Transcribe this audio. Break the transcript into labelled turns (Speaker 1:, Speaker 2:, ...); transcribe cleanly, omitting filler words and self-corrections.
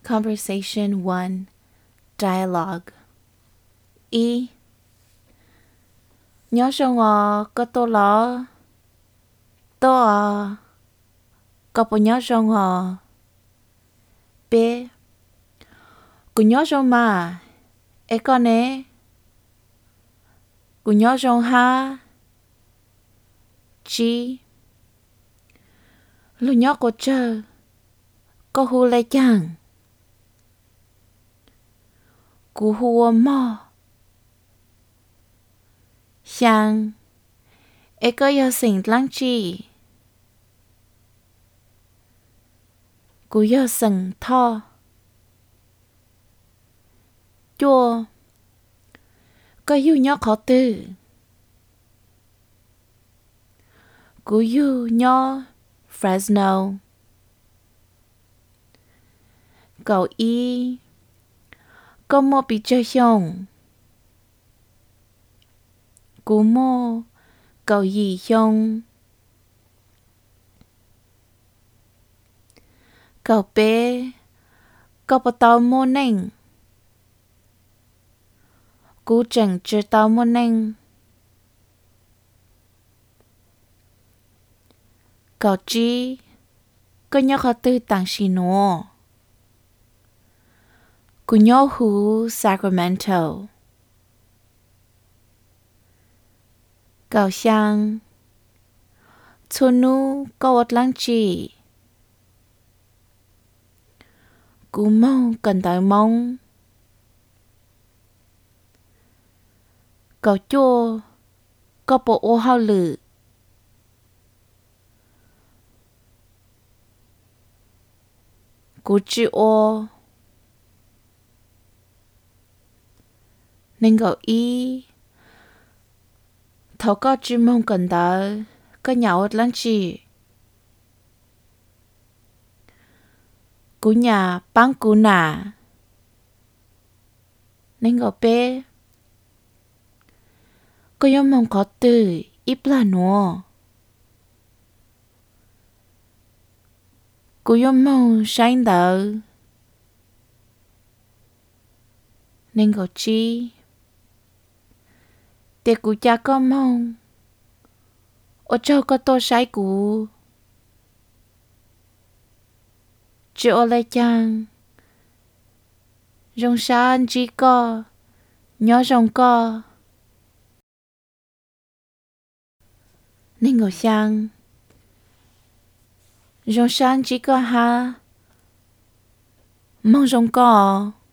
Speaker 1: Conversation 1. Dialogue. Y. Nhớ xong có tô lọ. Tô có bộ nhớ xong B. Cô nhớ xong mà. Ê con nè. Cô nhớ xong ha. G. Lu nhớ cô chờ. Có hù lê chàng. Cô hù mò. Sang. Ê có yêu sinh lăng chi. Cô yêu sinh thọ. Chua. Có yêu nhớ khó tư. Cô yêu nhớ Fresno. Cậu y. Có mô bị chơi xong. Cô mô. Cậu y xong. Cậu bé. Cậu bà tàu mô nênh. Cô chẳng chơi tàu mô nênh. Cậu chí. Có nhớ khó tư tặng xì nô. Cô nhớ hú Sacramento. Cậu sang. Thu nụ có ọt lăng chi. Cô mong cần tới mong. Cậu chua. Có bộ ô hao lự. Cô chữ ô. Nên cậu y. Thấu có chữ mong cần tới. Có nhỏ ọt lăng chi. Cô nhà băng cô nà. Nên cậu bé. Cô yêu mong có tư. Ít là nô. Cô yêu mong sáng đỡ. Nên cậu chi. Để cô cha có mong. Ở châu có tô sáng cô. Chị ô lê chàng. Rông sáng chỉ có. Nhớ rông có. Nên ngồi sang. Rông sáng chỉ có ha. Mong rông có.